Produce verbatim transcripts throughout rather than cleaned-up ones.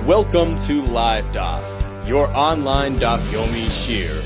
Welcome to Live Daf, your online Daf Yomi Shir.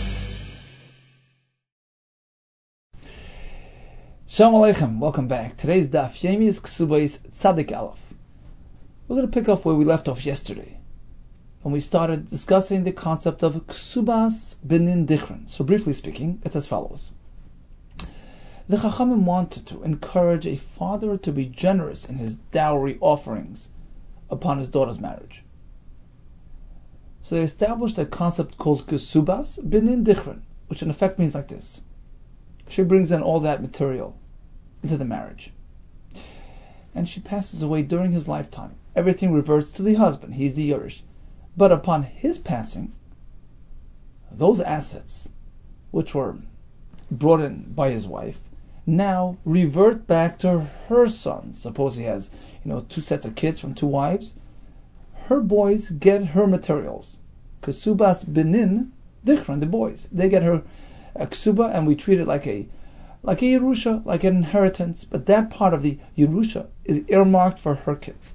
Shalom Aleichem, welcome back. Today's Daf Yomi is Ksubais Tzadik Aleph. We're going to pick up where we left off yesterday, when we started discussing the concept of Ksubas Benin Dichron. So briefly speaking, it's as follows. The Chachamim wanted to encourage a father to be generous in his dowry offerings upon his daughter's marriage. So they established a concept called Ksubas Benin Dichron, which in effect means like this. She brings in all that material into the marriage, and she passes away during his lifetime. Everything reverts to the husband. He's the Yerush. But upon his passing, those assets, which were brought in by his wife, now revert back to her sons. Suppose he has, you know, two sets of kids from two wives. Her boys get her materials. Ksubas Benin Dichron, the boys, they get her a ksuba, and we treat it like a like a Yerusha, like an inheritance. But that part of the Yerusha is earmarked for her kids.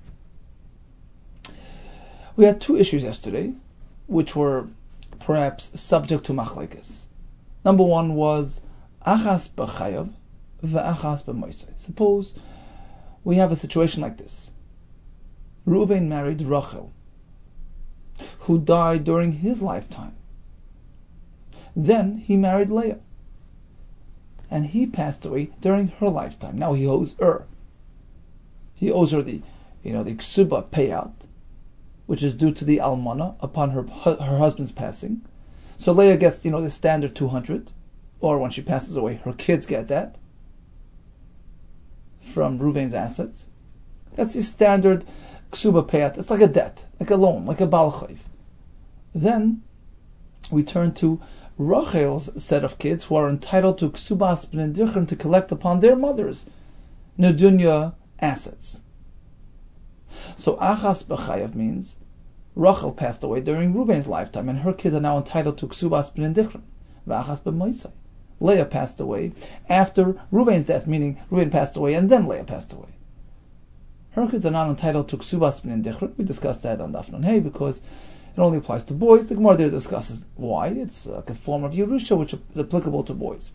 We had two issues yesterday, which were perhaps subject to machlekes. Number one was achas b'chayav ve'achas b'moisei. Suppose we have a situation like this. Reuven married Rachel, who died during his lifetime. Then he married Leah, and he passed away during her lifetime. Now he owes her. He owes her the, you know, the ksuba payout, which is due to the almana upon her her husband's passing. So Leah gets, you know, the standard two hundred, or when she passes away, her kids get that from Reuven's assets. That's the standard ksuba payout. It's like a debt, like a loan, like a bal chayv. Then we turn to Rachel's set of kids, who are entitled to ksubas b'nei dichron, to collect upon their mothers nedunya assets. So achas b'chayav means Rachel passed away during Reuven's lifetime, and her kids are now entitled to ksubas b'nei dichron. V'achas b'moisei, Leah passed away after Reuven's death, meaning Reuven passed away and then Leah passed away. Her kids are not entitled to ksubas b'nei dichron. We discussed that on Daf Nun Hey, because it only applies to boys. The Gemara there discusses why. It's like a form of Yerusha which is applicable to boys.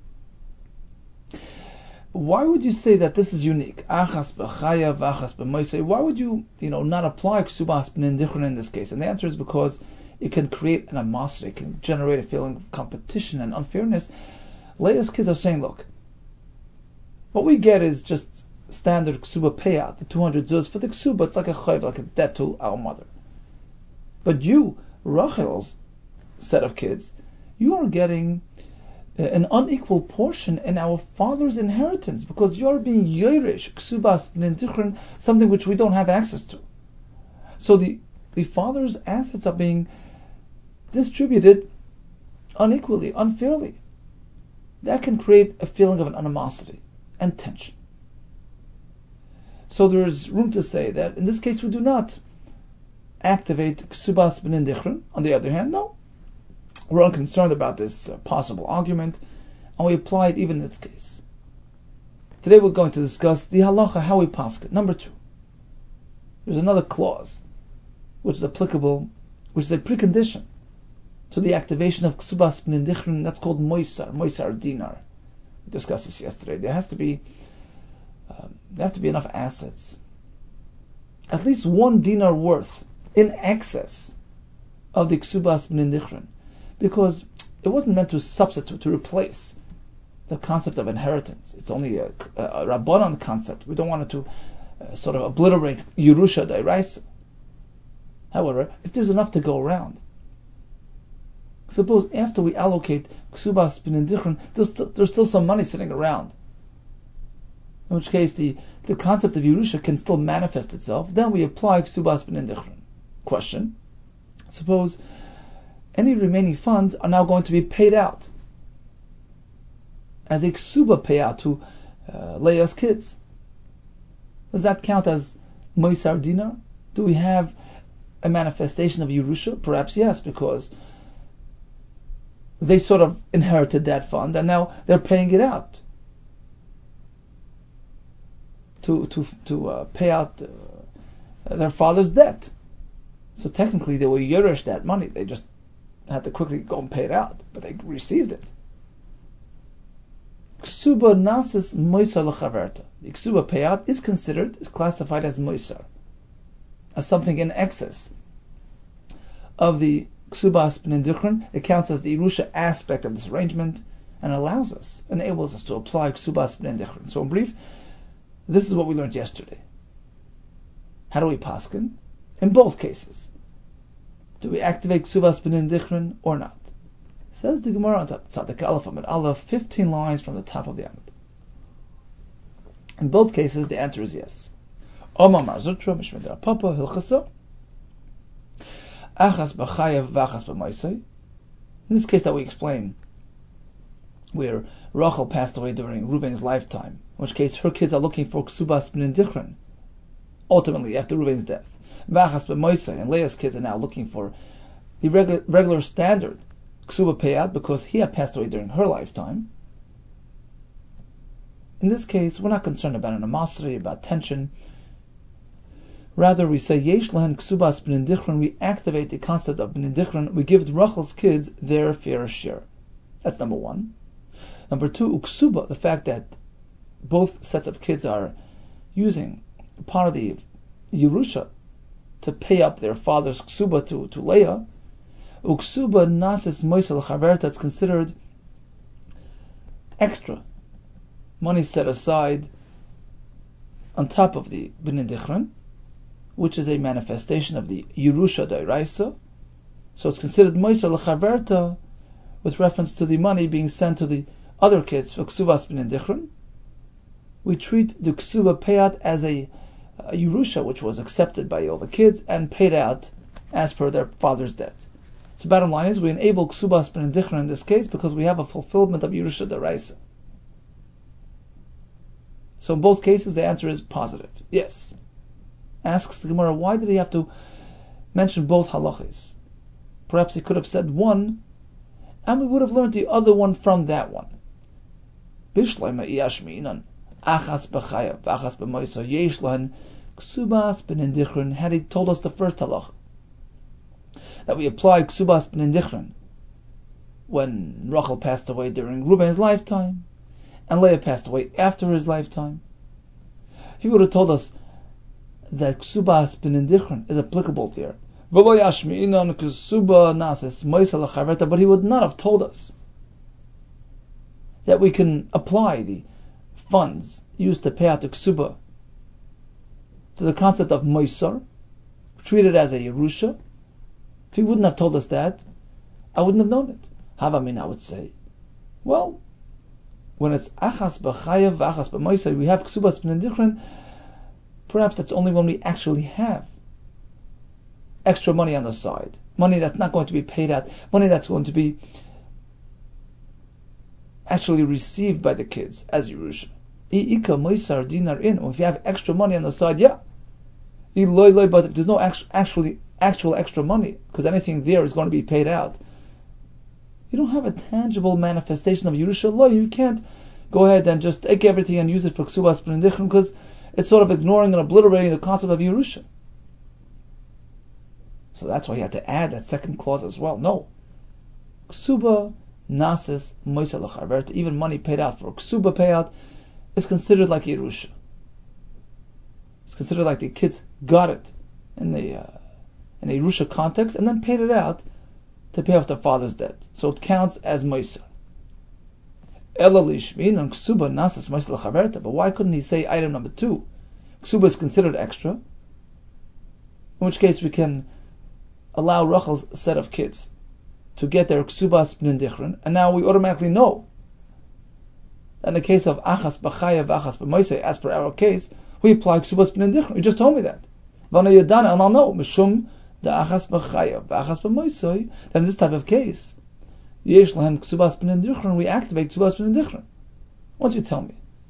Why would you say that this is unique? Achas b'chayav, achas b'moisei. Why would you, you know, not apply ksubas b'nei dichron in this case? And the answer is because it can create an animosity, it can generate a feeling of competition and unfairness. Leah's kids are saying, look, what we get is just standard ksuba payout, the two hundred zuz for the ksuba. It's like a chayv, like a debt to our mother. But you, Rachel's set of kids, you are getting an unequal portion in our father's inheritance, because you are being yeresh, ksubas b'nei dichron, something which we don't have access to. So the, the father's assets are being distributed unequally, unfairly. That can create a feeling of an animosity and tension. So there is room to say that in this case we do not activate ksubas b'nei dichron. On the other hand, no, we're unconcerned about this uh, possible argument, and we apply it even in this case. Today we're going to discuss the halacha, how we paskin. Number two, there's another clause which is applicable, which is a precondition to the activation of ksubas b'nei dichron. That's called moisar, moisar dinar. We discussed this yesterday. There has to be, um, there have to be enough assets, at least one dinar worth, in excess of the ksubas b'nei dichron, because it wasn't meant to substitute, to replace the concept of inheritance. It's only a, a, a rabbanon concept. We don't want it to uh, sort of obliterate Yerusha d'oraisa. However, if there's enough to go around, suppose after we allocate ksubas b'nei dichron, there's, st- there's still some money sitting around, in which case the, the concept of Yerusha can still manifest itself, then we apply ksubas b'nei dichron. Question: suppose any remaining funds are now going to be paid out as a ksuba payout to uh, Leah's kids. Does that count as moisar dinar? Do we have a manifestation of Yerusha? Perhaps yes, because they sort of inherited that fund and now they're paying it out to to to uh, pay out uh, their father's debt. So technically they were yerush that money. They just had to quickly go and pay it out, but they received it. Ksuba nasis moisar l'chaverta. The ksuba payout is considered, is classified as moisar, as something in excess of the ksubas b'nin dichron. It counts as the Yerusha aspect of this arrangement and allows us, enables us to apply ksubas b'nin dichron. So in brief, this is what we learned yesterday. How do we paskin? In both cases, do we activate ksubas b'nin dichron or not? Says the Gemara on top, Tzadik Aleph Amud Aleph, fifteen lines from the top of the Amud. In both cases, the answer is yes. Omar Mar Zutra, Mishmei Dera Papa, Hilchasa, Achas b'chayev v'achas b'maisei. In this case that we explain, where Rachel passed away during Reuven's lifetime, in which case her kids are looking for ksubas b'nin dichron, ultimately after Reuven's death. V'achas b'maisei, and Leah's kids are now looking for the regular, regular standard ksuba payat because he had passed away during her lifetime. In this case, we're not concerned about animosity, about tension. Rather, we say yesh lahen ksubas b'nin dichron. We activate the concept of b'nin dichron. We give Rachel's kids their fair share. That's number one. Number two, uksuba, the fact that both sets of kids are using part of the Yerusha to pay up their father's ksuba to, to Leah. Uksuba nasis moisel chaverta, it's considered extra money set aside on top of the b'nin dichron, which is a manifestation of the Yerusha D'Oraisa. So it's considered moisel chaverta with reference to the money being sent to the other kids for ksubas b'nin dichron. We treat the ksuba payat as a, a Yerusha which was accepted by all the kids and paid out as per their father's debt. So bottom line is we enable ksubas b'nin dichron in this case because we have a fulfillment of Yerusha D'Oraisa. So in both cases the answer is positive. Yes. Asks the Gemara, why did he have to mention both halachas? Perhaps he could have said one and we would have learned the other one from that one. Bishleima iyashmi'inan achas b'chayav v'achas b'moisa yesh lahen ksubas b'nin dichron. Had he told us the first halacha, that we apply ksubas b'nin dichron when Rachel passed away during Reuven's lifetime and Leah passed away after his lifetime, he would have told us that ksubas b'nin dichron is applicable there. But he would not have told us that we can apply the funds used to pay out the ksuba to the concept of moisar, treat it as a Yerusha. If he wouldn't have told us that, I wouldn't have known it. Havamin, I would say, well, when it's achas b'chayev v'achas b'moisar, we have ksubas b'nin dichron. Perhaps that's only when we actually have extra money on the side, money that's not going to be paid out, money that's going to be actually received by the kids as Yerusha. I'ika moisar dinar in. Or if you have extra money on the side, yeah. But if there's no actual, actually actual extra money, because anything there is going to be paid out, you don't have a tangible manifestation of Yerusha law. You can't go ahead and just take everything and use it for ksubas b'nin dichron because it's sort of ignoring and obliterating the concept of Yerusha. So that's why he had to add that second clause as well. No. Ksuba nasis moisel l'chaverta. Even money paid out for ksuba payout is considered like Yerusha. It's considered like the kids got it in the uh, in a Yerusha context and then paid it out to pay off their father's debt. So it counts as moisel. Ela lishmin and ksuba nasis moisel l'chaverta. But why couldn't he say item number two? Ksuba is considered extra, in which case we can allow Rachel's set of kids to get their ksubas b'nin dichron, and now we automatically know that in the case of achas b'chayev achas b'moisei, as per our case, we apply ksubas b'nin dichron. You just told me that. V'ana yadana, and I'll know mishum the achas b'chayev achas b'moisei. That in this type of case, yesh lahem ksubas b'nin dichron, we activate ksubas b'nin dichron. Once you tell me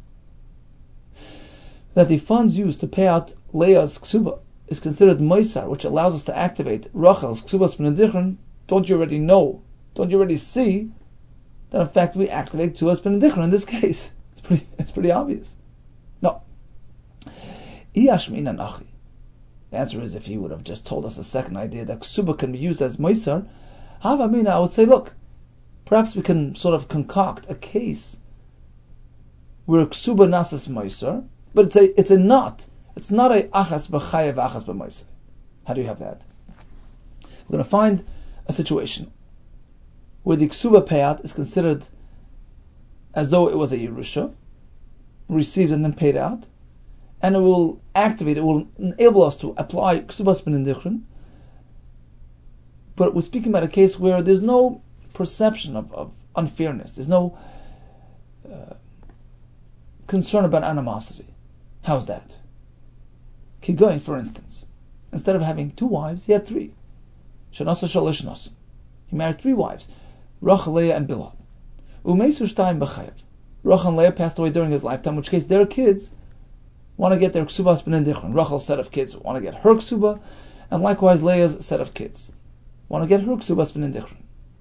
that the funds used to pay out Leah's ksuba is considered moisar, which allows us to activate Rachel's ksubas b'nin dichron, don't you already know? Don't you already see that in fact we activate ksubas b'nin dichron in this case? It's pretty. It's pretty obvious. No. Iyashminan achi. The answer is, if he would have just told us a second idea that ksuba can be used as moisar, havamina, I would say, look, perhaps we can sort of concoct a case where ksuba nasas moisar, but it's a it's a not. It's not a achas b'chayev achas b'moisar. How do you have that? We're going to find a situation where the ksuba payat is considered as though it was a yerusha, received and then paid out, and it will activate, it will enable us to apply ksubas b'nin dichrin. But we're speaking about a case where there's no perception of, of unfairness, there's no uh, concern about animosity. How's that? Keep going, for instance. Instead of having two wives, he had three. Shanasa shalish nasa. He married three wives, Rachel, Leah, and Bilhah. Umeisu shtayim b'chayev. Rachel and Leah passed away during his lifetime, in which case their kids want to get their ksubas b'nin dichron. Rachel's set of kids want to get her ksuba, and likewise Leah's set of kids want to get her ksubas b'nin dichron.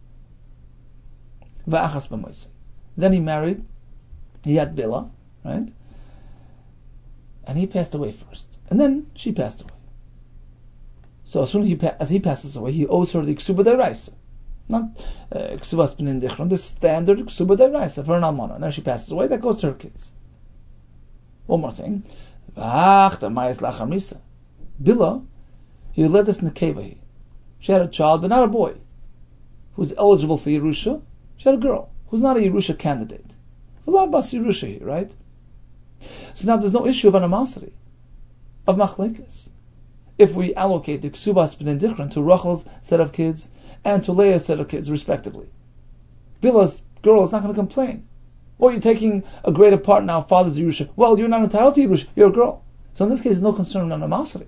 Va'achas b'moisei. Then he married, he had Bilhah, right? And he passed away first. And then she passed away. So as soon as he, pa- as he passes away, he owes her the ksuba deraisa. Not ksubas b'nin dichron, the standard ksuba deraisa for an almana. Now she passes away, that goes to her kids. One more thing. Bilhah, he led us nekeva. She had a child, but not a boy, who's eligible for Yerusha. She had a girl, who's not a Yerusha candidate. A lot about Yerusha here, right? So now there's no issue of animosity, of machlekes. If we allocate the ksubas b'nin dichron to Rachel's set of kids and to Leah's set of kids, respectively, Bilhah's girl is not going to complain. Or you're taking a greater part now, father's Yerusha. Well, you're not entitled to Yerusha, you're a girl. So in this case, there's no concern of animosity.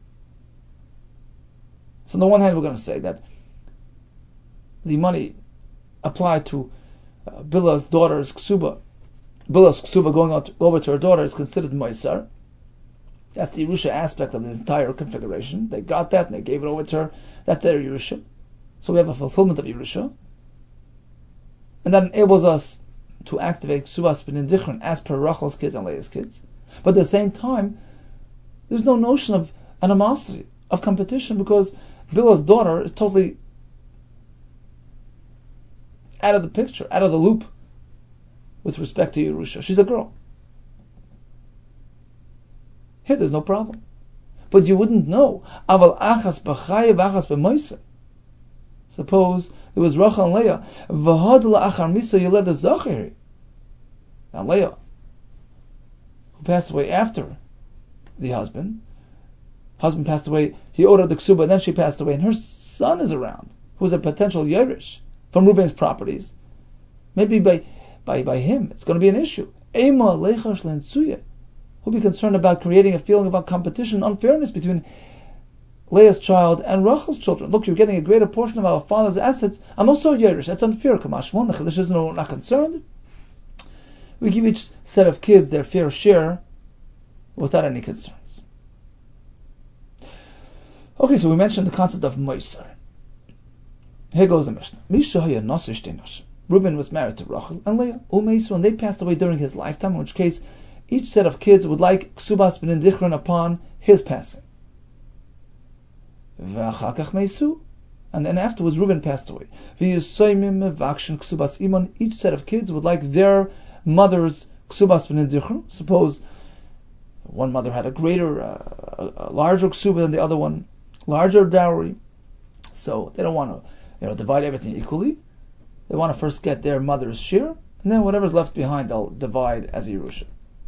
So on the one hand, we're going to say that the money applied to uh, Bilhah's daughter's ksuba, Bilhah's ksuba going out to, over to her daughter is considered moisar. That's the Yerusha aspect of this entire configuration. They got that and they gave it over to her. That's their Yerusha. So we have a fulfillment of Yerusha. And that enables us to activate ksubas b'nin dichron as per Rachel's kids and Leah's kids. But at the same time, there's no notion of animosity, of competition, because Bilhah's daughter is totally out of the picture, out of the loop with respect to Yerusha. She's a girl. Here there's no problem. But you wouldn't know. Aval achas b'chayev achas b'moiseh. Suppose it was Rachel and Leah. V'had la'achar misa yeled zachari. Now Leah, who passed away after the husband, husband passed away, he owed her the ksuba, and then she passed away, and her son is around, who's a potential yerish from Reuben's properties. Maybe by by by him, it's going to be an issue. Ema lechash lensuya. Who'll be concerned about creating a feeling about competition, unfairness between Leah's child and Rachel's children. Look, you're getting a greater portion of our father's assets. I'm also a Yerush. That's unfair. Kamashmon, the Chiddush is not concerned. We give each set of kids their fair share without any concerns. Okay, so we mentioned the concept of Moisar. Here goes the Mishnah. Reuben was married to Rachel and Leah. Umeisu, and they passed away during his lifetime, in which case each set of kids would like ksubas b'nin dichron upon his passing. And then afterwards Reuben passed away. Each set of kids would like their mother's ksubas b'nin dichron. Suppose one mother had a greater, uh, a larger ksuba than the other one, larger dowry. So they don't want to, you know, divide everything equally. They want to first get their mother's share, and then whatever's left behind they'll divide as a Yerusha.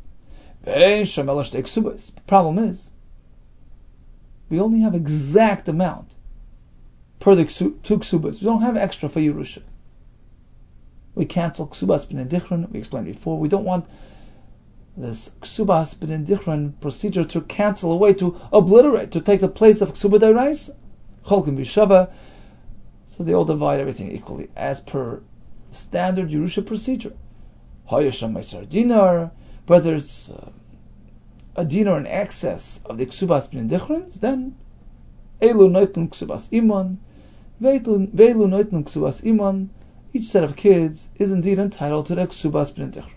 The problem is, we only have exact amount per the two ksubas. We don't have extra for Yerusha. We cancel ksubas b'nin dichron. We explained before. We don't want this ksubas b'nin dichron procedure to cancel away, to obliterate, to take the place of ksuba d'oraisa. Cholkim b'shava. So they all divide everything equally as per standard Yerusha procedure. Hayasham ma'asar dinar. But there's uh, a dinar in excess of the ksubas b'nin dichrons, then elu noitnu ksubas iman, veilu noitnu ksubas iman. Each set of kids is indeed entitled to the ksubas b'nin dichron.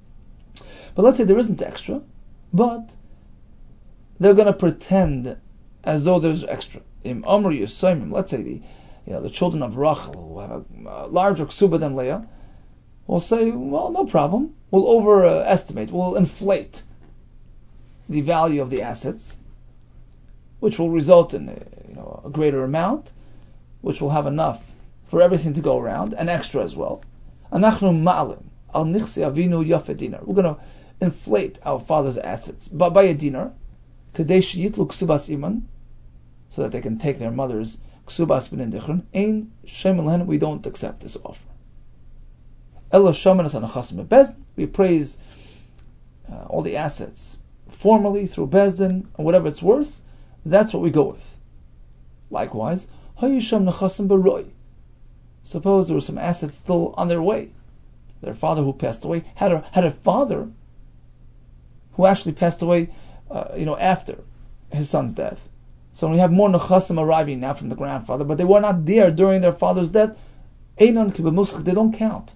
But let's say there isn't extra, but they're going to pretend as though there's extra. Im Amri Yisayim, let's say the you know the children of Rachel who have a, a larger ksuba than Leah, will say, well, no problem. We'll overestimate, we'll inflate the value of the assets, which will result in a, you know, a greater amount, which will have enough for everything to go around, and extra as well. Anachnu ma'alim al nichsi avinu yafe dinar. We're going to inflate our father's assets, but by a dinar, kadesh yitlu ksubas iman, so that they can take their mother's ksubas b'nin dichron. Ein shem lehen, we don't accept this offer. Ella shamanas anachasim bezdin. We praise uh, all the assets formally through bezdin, and whatever it's worth, that's what we go with. Likewise, hayisham nachasim b'roi. Suppose there were some assets still on their way. Their father who passed away had a had a father who actually passed away, uh, you know, after his son's death. So we have more nechasim arriving now from the grandfather, but they were not there during their father's death. Einon kibemuschach, they don't count.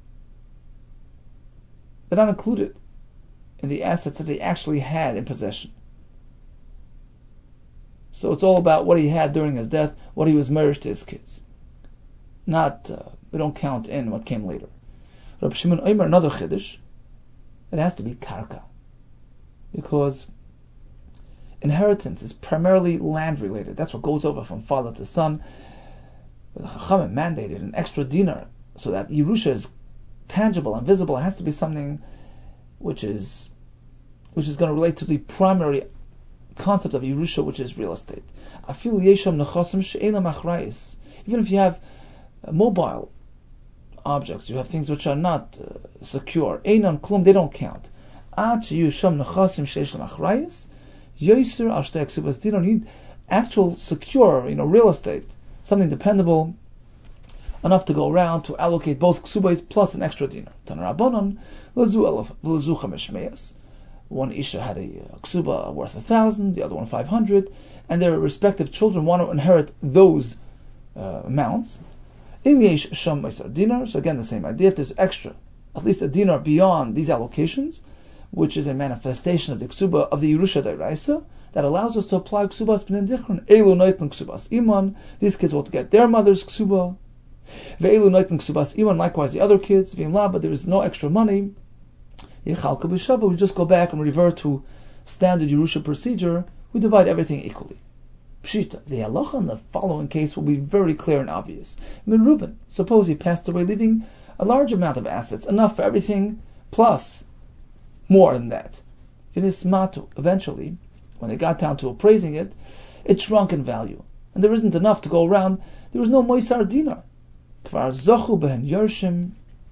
They're not included in the assets that they actually had in possession. So it's all about what he had during his death, what he was married to his kids. Not, uh, we don't count in what came later. Reb Shimon Omer, another chiddush, it has to be karka. Because inheritance is primarily land related. That's what goes over from father to son. But the Chachamim mandated an extra dinar so that Yerusha is tangible and visible. It has to be something which is which is going to relate to the primary concept of Yerusha, which is real estate. Even if you have uh, mobile objects, you have things which are not uh, secure, einan klum, they don't count. You don't need actual secure, you know, real estate, something dependable enough to go around to allocate both ksubas plus an extra dinar. One isha had a ksuba worth a thousand, the other one five hundred, and their respective children want to inherit those uh, amounts. Dinar, so again the same idea. If there's extra, at least a dinar beyond these allocations, which is a manifestation of the ksuba of the Yerusha D'Oraisa, that allows us to apply ksubas b'nin dichron. Elu noitn ksubas iman. These kids will get their mother's ksuba. Ve'elu noitn ksubas iman. Likewise, the other kids. V'imla, but there is no extra money. Yechalka b'shava. We just go back and revert to standard Yerusha procedure. We divide everything equally. Pshita. The halacha in the following case will be very clear and obvious. Min Reuben. Suppose he passed away, leaving a large amount of assets, enough for everything, plus more than that. Eventually, when they got down to appraising it, it shrunk in value, and there isn't enough to go around. There was no moisar dinar. Kvar zochu behen yershim.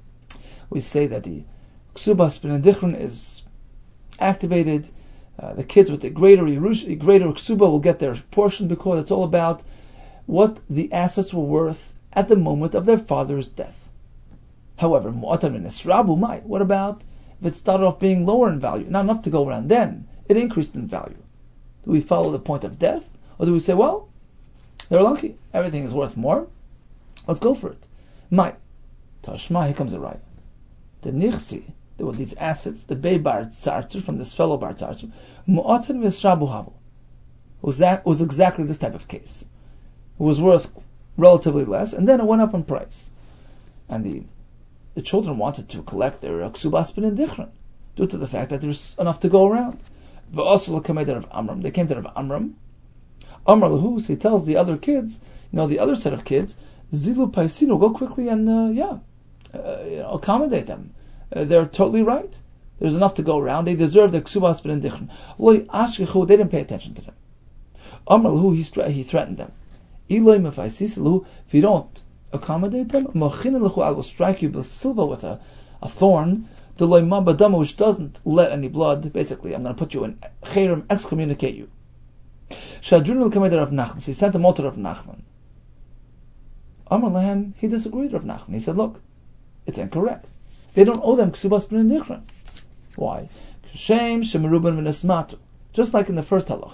We say that the ksubas b'nin dichron is activated. Uh, the kids with the greater Yerush, greater ksuba will get their portion, because it's all about what the assets were worth at the moment of their father's death. However, mu'atan v'nesrabu mai. What about if it started off being lower in value, not enough to go around? Then it increased in value. Do we follow the point of death, or do we say, well, they're lucky, everything is worth more, let's go for it? Mai tashma, here comes a right. The nichsi, there were these assets, the Bei Bar Tzartzur, from this fellow Bar Tzartzur, mu'atan v'nesrabu havu, was that was exactly this type of case. It was worth relatively less, and then it went up in price, and the the children wanted to collect their ksubas b'nin dichron due to the fact that there's enough to go around. They came to Rav Amram. Amar lahu, so he tells the other kids, you know, the other set of kids, zilu paisinu, go quickly and uh, yeah, uh, you know, accommodate them. Uh, they're totally right. There's enough to go around. They deserve their ksubas b'nin dichron. Loi ashkichu, they didn't pay attention to them. Amar lahu, he, he threatened them. Iloi mefaisisi lahu, if you don't accommodate them, I will strike you with silva, with a, a thorn, which doesn't let any blood. Basically, I'm going to put you in chayrim, excommunicate you. Shadrun will come to Rav Nachman. So he sent him all to Rav Nachman. Amar lahem, he disagreed with Rav Nachman. He said, look, it's incorrect. They don't owe them ksubas b'nin dichron. Why? Shem shemeruben v'nesmatu. Just like in the first halach.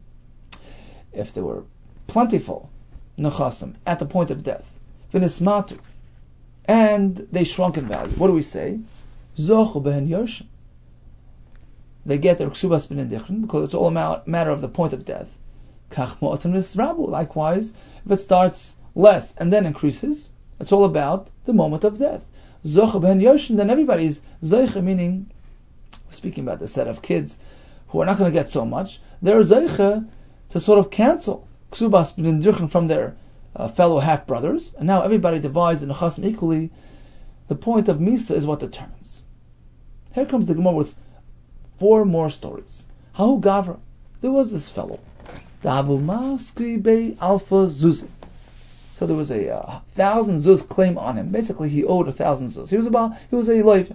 If there were plentiful nechasim at the point of death, v'nesmatu, and they shrunk in value, what do we say? Zochu behen yershim. They get their ksubas b'nin dichron because it's all a matter of the point of death. Likewise, if it starts less and then increases, it's all about the moment of death. Then everybody's Zeicha, meaning, we're speaking about the set of kids who are not going to get so much, they're Zeicha to sort of cancel Ksubas B'Nindurchen from their uh, fellow half-brothers, and now everybody divides the Nechasim equally. The point of Misa is what determines. Here comes the Gemara with four more stories. Hahu Gavra, there was this fellow, Davu Maski Bei Alpha Zuzi. So there was a uh, thousand zuz claim on him. Basically, he owed a thousand zuz. He was about he was a loiva,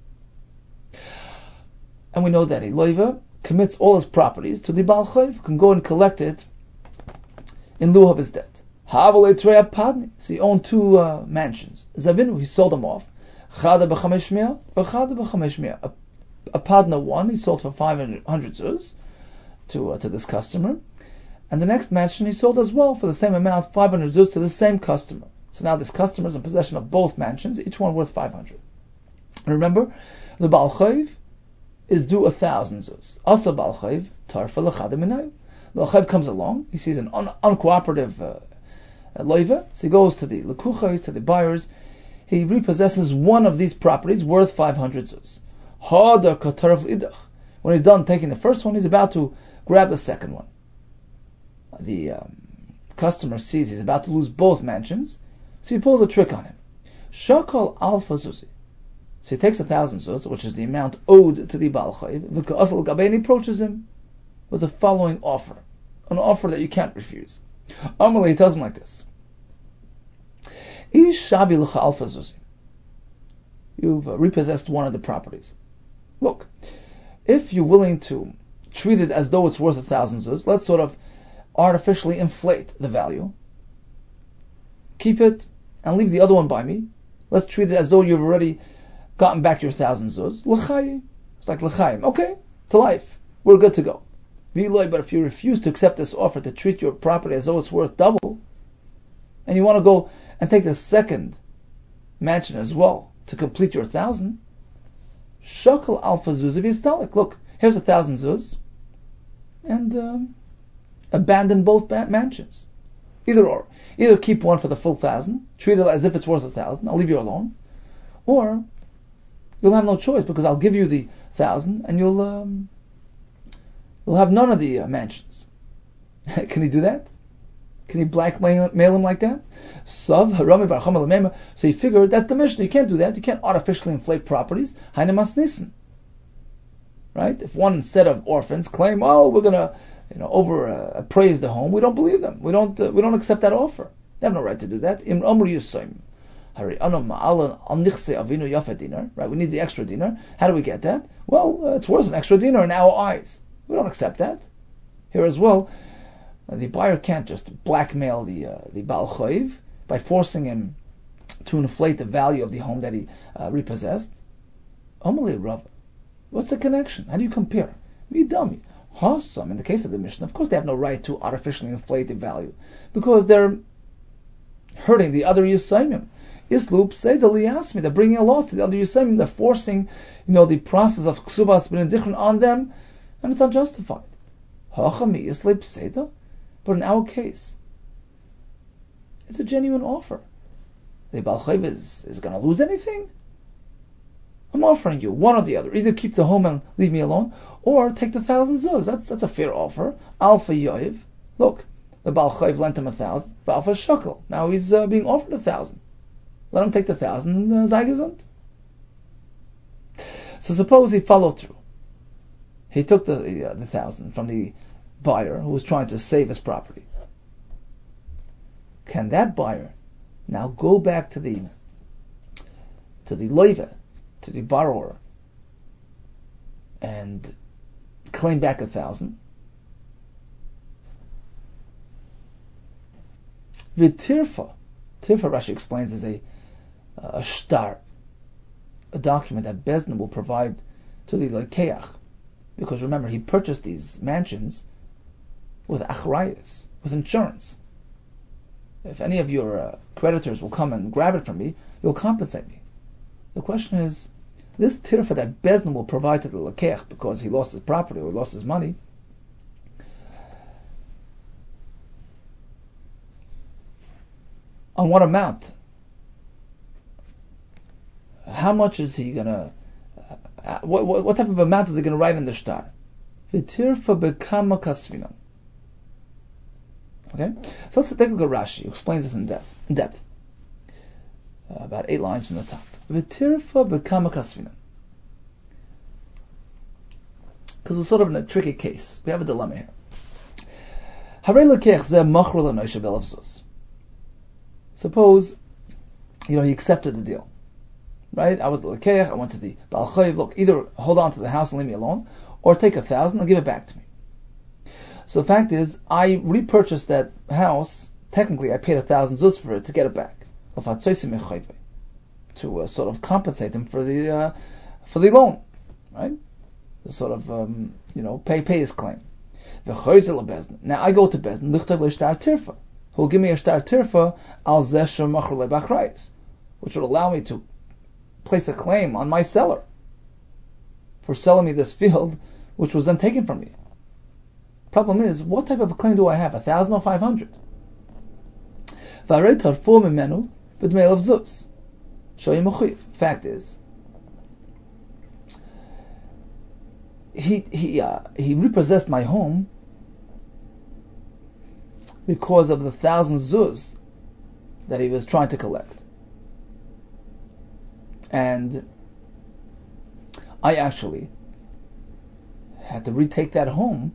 and we know that a loiva commits all his properties to the Baal Chayv, who can go and collect it in lieu of his debt. So he owned two uh, mansions. Zavinu, he sold them off. Chada b'chamesh mia, chada b'chamesh mia. A a padna one he sold for five hundred zuz to uh, to this customer. And the next mansion he sold as well for the same amount, five hundred zuz, to the same customer. So now this customer is in possession of both mansions, each one worth five hundred. And remember, the Baal Chayv is due a thousand zuz. Also Baal Chayv, tarfa l'chada minayim. The Baal Chayv comes along, he sees an un- uncooperative uh, loiva, so he goes to the lekuchos, to the buyers, he repossesses one of these properties worth five hundred zuz. Hada katarv idach. When he's done taking the first one, he's about to grab the second one. The um, customer sees he's about to lose both mansions, so he pulls a trick on him. Shakal alpha zuzi. So he takes a thousand zuz, which is the amount owed to the Baal Chayv, and he approaches him with the following offer, an offer that you can't refuse. Amalei, he tells him like this: Ish shavi l'cha alpha zuzi. You've uh, repossessed one of the properties. Look, if you're willing to treat it as though it's worth a thousand zuz, let's sort of artificially inflate the value. Keep it and leave the other one by me. Let's treat it as though you've already gotten back your thousand zuz. L'chayim. It's like l'chayim. Okay, to life. We're good to go. V'iloi, but if you refuse to accept this offer to treat your property as though it's worth double, and you want to go and take the second mansion as well to complete your thousand, shakal alpha zuz of yistalik. Look, here's a thousand zuz, and um, abandon both mansions. Either or. Either keep one for the full thousand, treat it as if it's worth a thousand, I'll leave you alone, or you'll have no choice because I'll give you the thousand and you'll um, you'll have none of the uh, mansions. Can he do that? Can he blackmail him like that? So he figured that's the mission. You can't do that. You can't artificially inflate properties. Right? If one set of orphans claim, oh, we're gonna you know, over uh, appraise the home, we don't believe them. We don't uh, we don't accept that offer. They have no right to do that. Right? We need the extra dinar. How do we get that? Well, uh, it's worth an extra dinar in our eyes. We don't accept that. Here as well, uh, the buyer can't just blackmail the uh, the Baal Chayv by forcing him to inflate the value of the home that he uh, repossessed. What's the connection? How do you compare? Me dummy. In the case of the Mishnah, of course they have no right to artificially inflate the value because they're hurting the other Yisayimim. Islup say the liyasmi, they're bringing a loss to the other Yisayimim, they're forcing, you know, the process of ksubas b'nindichren on them, and it's unjustified. Hachami islip seda, but in our case, it's a genuine offer. The Baal Chayv is, is going to lose anything? I'm offering you one or the other. Either keep the home and leave me alone, or take the thousand zuz. That's that's a fair offer. Alpha Yoiv. Look, the Baal Chayv lent him a thousand. Alpha Shakel. Now he's uh, being offered a thousand. Let him take the thousand. Uh, Zaygesund. So suppose he followed through. He took the uh, the thousand from the buyer who was trying to save his property. Can that buyer now go back to the to the loiva, to the borrower, and claim back a thousand? V'tirfa, tirfa, Rashi explains, is a a shtar, a document that Bezdin will provide to the lekeach, because remember he purchased these mansions with achrayus, with insurance. If any of your uh, creditors will come and grab it from me, you'll compensate me. The question is, this tirfa that Bezdin will provide to the lekeach because he lost his property or lost his money, On what amount? How much is he gonna? Uh, what, what what type of amount are they gonna write in the shtar? V'tirfa bekama kasvinan. Okay, so let's take a look at Rashi, who explains this in depth. In depth, uh, about eight lines from the top. V'tirfa bekama kasvinan. Because we're sort of in a tricky case. We have a dilemma here. Suppose, you know, he accepted the deal. Right? I was the lekeach, I went to the Baal Chayv, look, either hold on to the house and leave me alone, or take a thousand and give it back to me. So the fact is, I repurchased that house, technically I paid a thousand zuz for it to get it back. To uh, sort of compensate him for the uh, for the loan. Right? To sort of, um, you know, pay pay his claim. Now I go to Bezdin, lichtav le'shtar tirfa, who will give me a shtar tirfa al zesher machur lebachrayis, which would allow me to place a claim on my seller for selling me this field, which was then taken from me. Problem is, what type of a claim do I have? A thousand or five hundred? Fact is, he he uh, he repossessed my home because of the thousand zuz that he was trying to collect. And I actually had to retake that home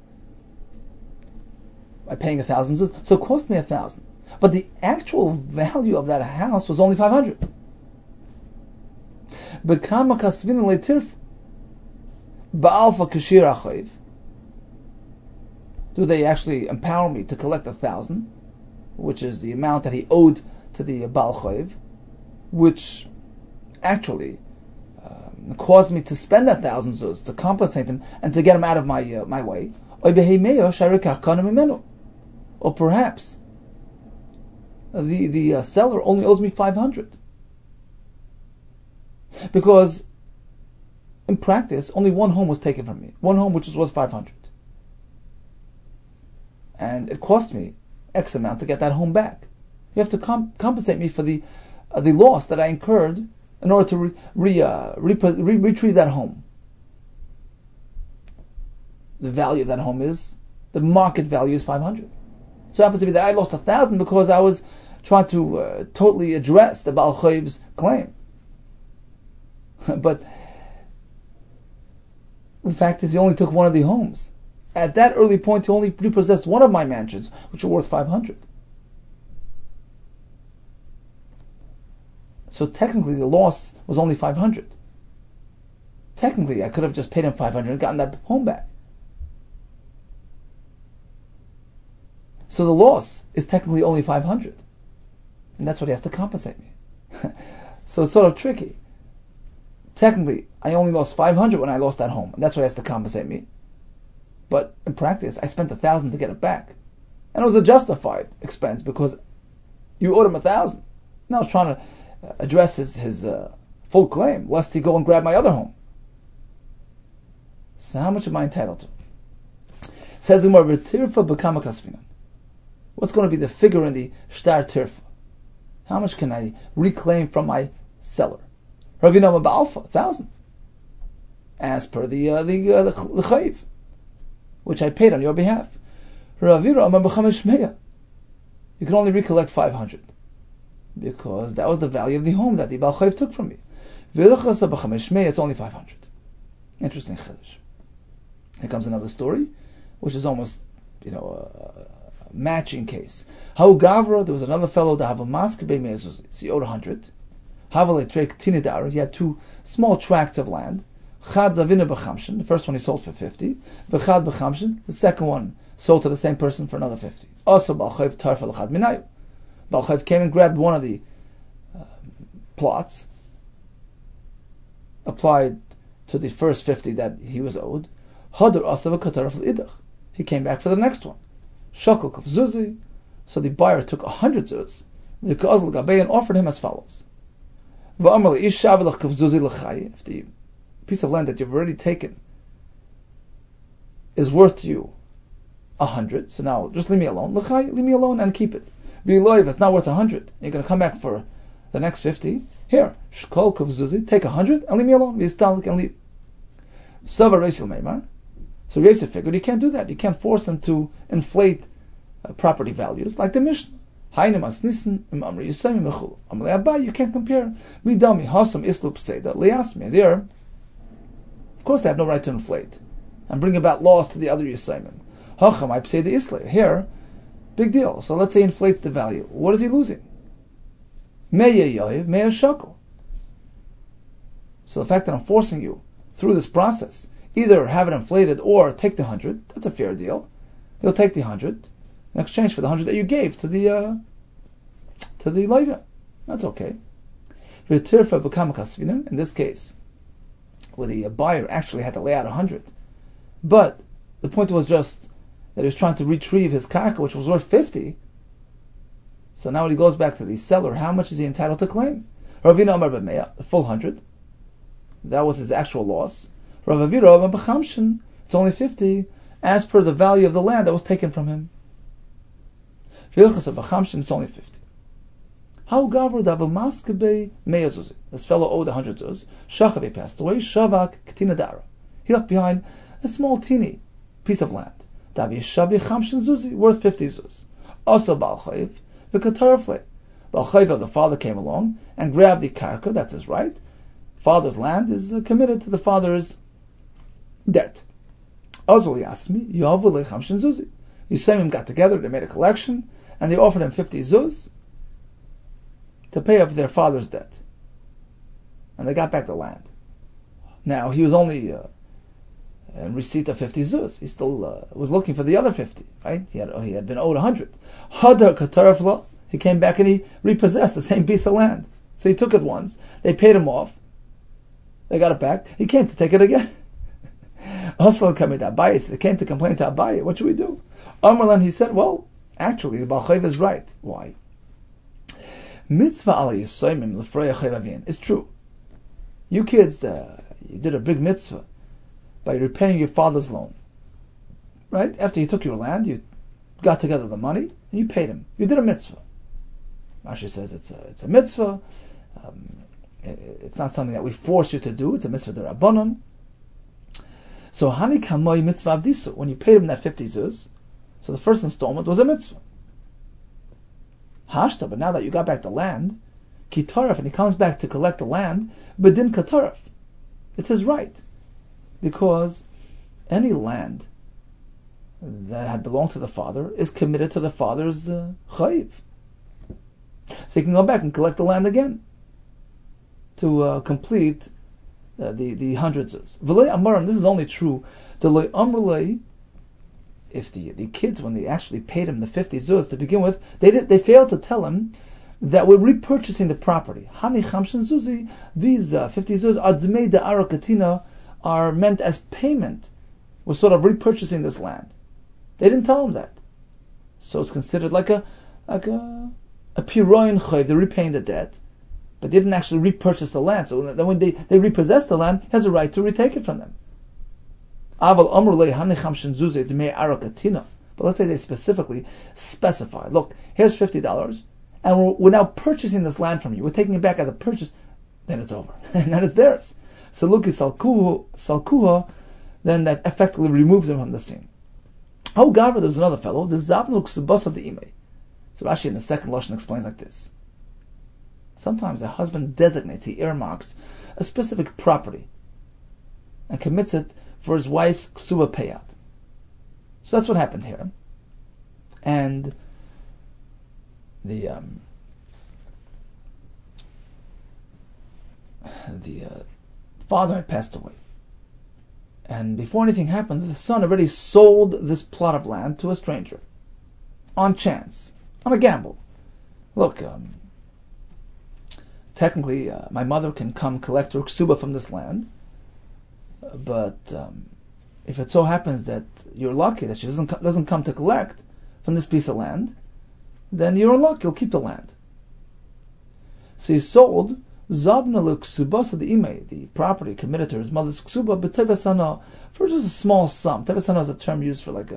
by paying a thousand zuz. So it cost me a thousand. But the actual value of that house was only five hundred. Bekama kasvin leitirf ba'alfa kashir achayv. Do they actually empower me to collect a thousand, which is the amount that he owed to the Baal Chayv, which actually um, caused me to spend that thousand zuz to compensate him and to get him out of my uh, my way, or perhaps the the uh, seller only owes me five hundred, because in practice only one home was taken from me, one home which is worth five hundred, and it cost me X amount to get that home back. You have to comp- compensate me for the uh, the loss that I incurred in order to re, re, uh, re, re, retrieve that home. The value of that home is, the market value is five hundred. So it happens to be that I lost a thousand because I was trying to uh, totally address the Baal Chayv's claim. But the fact is, he only took one of the homes. At that early point, he only repossessed one of my mansions, which are worth five hundred. So technically the loss was only five hundred. Technically I could have just paid him five hundred and gotten that home back. So the loss is technically only five hundred. And that's what he has to compensate me. So it's sort of tricky. Technically I only lost five hundred when I lost that home, and that's what he has to compensate me. But in practice I spent a thousand to get it back. And it was a justified expense because you owed him a thousand. And I was trying to address his, his uh, full claim, lest he go and grab my other home. So how much am I entitled to? Says the Gemara, "Tirfa bekama kasvinan." What's going to be the figure in the shtar tirfa? How much can I reclaim from my seller? Ravina ba'alfa, a thousand, as per the uh, the uh, the, the chayiv, which I paid on your behalf. Ravira amar b'chamesh meya. You can only recollect five hundred. Because that was the value of the home that the Baal Chayv took from me. It's only five hundred. Interesting chiddush. Here comes another story, which is almost, you know, a, a matching case. How Gavra, there was another fellow that have a mask be mezuzis. He owed a hundred. Havale trek tinidar. He had two small tracts of land. Chad zavina b'chamshin. The first one he sold for fifty. V'chad b'chamshin. The second one sold to the same person for another fifty. Also Baal Chayv tarfa l'chad minayu. Baal Chayv came and grabbed one of the uh, plots, applied to the first fifty that he was owed. Hadar asav kataraf l'idach. He came back for the next one. Shakal kuf zuzi. So the buyer took a hundred zuz. V'ka'az l'gabei and offered him as follows. V'amar li ish shavilach kuf zuzi l'chai. If the piece of land that you've already taken is worth to you a hundred, so now just leave me alone. L'chai, leave me alone and keep it. Biloiv, it's not worth a hundred. You're going to come back for the next fifty. Here, shkol kuf zuzi, take a hundred and leave me alone. V'istalik and leave. Savar Reisil Meimar. So Yosef figured you can't do that. You can't force them to inflate uh, property values like the Mishnah. You can't compare. There, of course, they have no right to inflate and bring about loss to the other Yisayimim. Here, big deal. So let's say he inflates the value. What is he losing? So the fact that I'm forcing you through this process, either have it inflated or take the hundred, that's a fair deal. He'll take the hundred in exchange for the hundred that you gave to the uh, to the loiva. That's okay. In this case, where the buyer actually had to lay out a hundred, but the point was just that he was trying to retrieve his karka, which was worth fifty. So now when he goes back to the seller, how much is he entitled to claim? Ravina Amar b'meya, the full hundred. That was his actual loss. Rav Avira b'chamshin, it's only fifty, as per the value of the land that was taken from him. Vilchas b'chamshin, it's only fifty. How gavur davamaskebe meya zuzi? This fellow owed a hundred zuz. Shachav passed away. Shavak k'tina dara. He left behind a small teeny piece of land. Davi shabi chamshin zuzi, worth fifty zuz. Also balchayiv v'katarafle. Balchayiv of the father came along and grabbed the karka. That's his right. Father's land is uh, committed to the father's debt. Azul Yasmi, Yavule Chamshin Zuzi. Yisayim got together, they made a collection, and they offered him fifty zuz to pay up their father's debt. And they got back the land. Now, he was only uh, in receipt of fifty zuz. He still uh, was looking for the other fifty, right? He had, he had been owed a hundred. Hadar Katarafla, he came back and he repossessed the same piece of land. So he took it once, they paid him off, they got it back, he came to take it again. Also, they came to complain to Abaye. What should we do? Amrlan, he said, well, actually, the Baal Chayv is right. Why? Mitzvah ala Yisayimim l'frei chayvavin. It's true. You kids, uh, you did a big mitzvah by repaying your father's loan. Right? After he took your land, you got together the money and you paid him. You did a mitzvah. Rashi says it's a, it's a mitzvah. Um, it, it's not something that we force you to do. It's a mitzvah d'Rabbanan. So Hani Kamoi Mitzvah Avdisu, when you paid him that fifty zuz, so the first installment was a mitzvah. Hashta, but now that you got back the land, Kitaraf, and he comes back to collect the land, Bedin Kataraf. It's his right. Because any land that had belonged to the father is committed to the father's uh, chayiv. So he can go back and collect the land again to uh, complete Uh, the the hundreds. V'lei amarim, this is only true. The lei amrlei, if the the kids, when they actually paid him the fifty zuz to begin with, they did they failed to tell him that we're repurchasing the property. Hani chamshin zuzi, these uh, fifty zuz admei de arakatina are meant as payment. We're sort of repurchasing this land. They didn't tell him that, so it's considered like a like a a piroin chayv. They're repaying the debt. But they didn't actually repurchase the land. So then when they, they repossess the land, he has a right to retake it from them. But let's say they specifically specify, look, here's fifty dollars, and we're, we're now purchasing this land from you. We're taking it back as a purchase. Then it's over. And then it's theirs. So Luki Salkuha, then that effectively removes them from the scene. Oh, Gavra, there was another fellow, the Zavnuk Subas of the Imei. So Rashi in the second Lashon explains like this. Sometimes a husband designates, he earmarks a specific property and commits it for his wife's ksuba payout. So that's what happened here. And the um, the uh, father had passed away. And before anything happened, the son already sold this plot of land to a stranger. On chance. On a gamble. Look, um, technically, uh, my mother can come collect her ksuba from this land, uh, but um, if it so happens that you're lucky that she doesn't co- doesn't come to collect from this piece of land, then you're in luck. You'll keep the land. So he sold zabna l'ksubasa the imei, the property committed to his mother's ksuba, but tevasana for just a small sum. Tevasana is a term used for like a,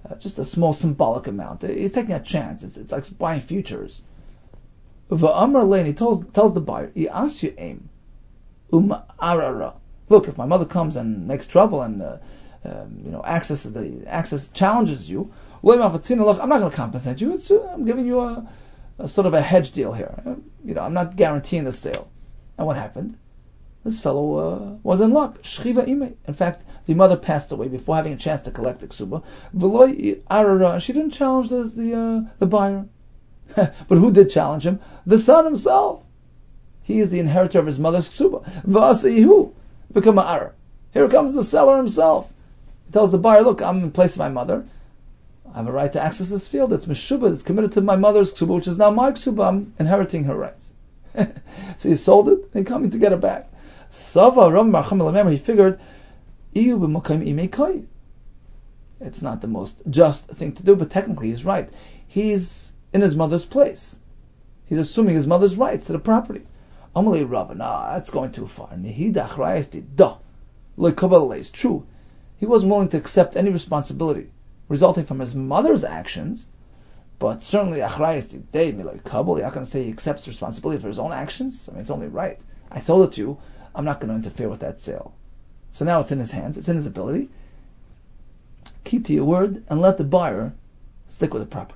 uh, just a small symbolic amount. He's taking a chance. It's, it's like buying futures. V'amar lein, he tells, tells the buyer, I'asyu aim, um arara. Look, if my mother comes and makes trouble and uh, um, you know access the access challenges you, I'm not going to compensate you. It's, uh, I'm giving you a, a sort of a hedge deal here. Uh, you know, I'm not guaranteeing the sale. And what happened? This fellow uh, was in luck. Shchiva ime. In fact, the mother passed away before having a chance to collect the ksuba. V'loi arara. She didn't challenge the the, uh, the buyer. But who did challenge him? The son himself. He is the inheritor of his mother's ksuba. V'aseihu. Become an arar. Here comes the seller himself. He tells the buyer, look, I'm in place of my mother. I have a right to access this field. It's meshubah. It's committed to my mother's ksuba, which is now my ksuba. I'm inheriting her rights. So he sold it and coming to get it back. Sava Ram Marcham Elamer, he figured, Iyu b'mokayim imei koy. It's not the most just thing to do, but technically he's right. He's in his mother's place. He's assuming his mother's rights to the property. Amalei Rabba, nah, that's going too far. Nehida achrayesti da. Lo kabbalah is true. He wasn't willing to accept any responsibility resulting from his mother's actions, but certainly achrayesti day milay kabbalah. You're not going to say he accepts responsibility for his own actions. I mean, it's only right. I sold it to you. I'm not going to interfere with that sale. So now it's in his hands. It's in his ability. Keep to your word and let the buyer stick with the property.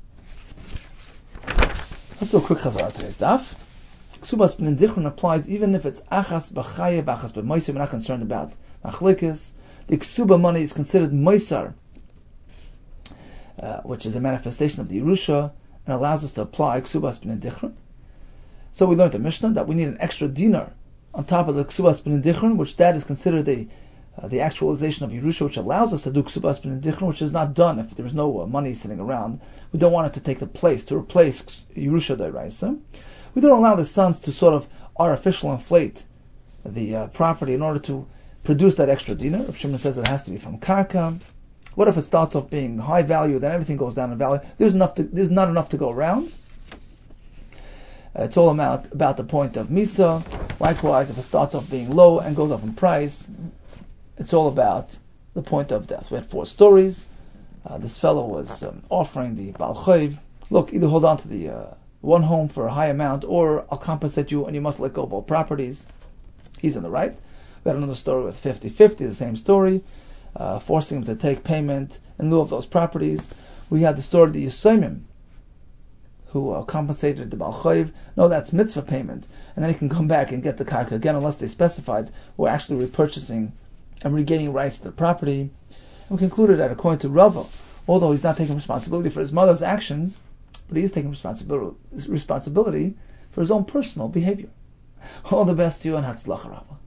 Let's do a quick chazara today's daf. Ksubas b'nin dichron applies even if it's achas b'chayev, achas b'moisar. We're not concerned about machlekes. The ksuba money is considered moisar, uh, which is a manifestation of the Yerusha, and allows us to apply ksubas b'nin dichron. So we learned the Mishnah that we need an extra dinar on top of the ksubas b'nin dichron, which that is considered the uh, the actualization of Yerusha, which allows us to do ksubas b'nin dichron, which is not done if there is no uh, money sitting around. We don't want it to take the place, to replace Yerusha d'oraisa. We don't allow the sons to sort of artificially inflate the uh, property in order to produce that extra dinar. Rav Shimon says it has to be from karka. What if it starts off being high value, then everything goes down in value? There's enough. To, there's not enough to go around. Uh, it's all about, about the point of Misa. Likewise, if it starts off being low and goes up in price, it's all about the point of death. We had four stories. Uh, this fellow was um, offering the Baal Chayv, look, either hold on to the uh, one home for a high amount, or I'll compensate you and you must let go of all properties. He's in the right. We had another story with fifty-fifty, the same story, uh, forcing him to take payment in lieu of those properties. We had the story of the Yisomim, who uh, compensated the Baal Chayv. No, that's mitzvah payment. And then he can come back and get the karka again, unless they specified we're actually repurchasing and regaining rights to the property. And we concluded that according to Rava, although he's not taking responsibility for his mother's actions, but he is taking responsibility responsibility for his own personal behavior. All the best to you and Hatzlacha Rava.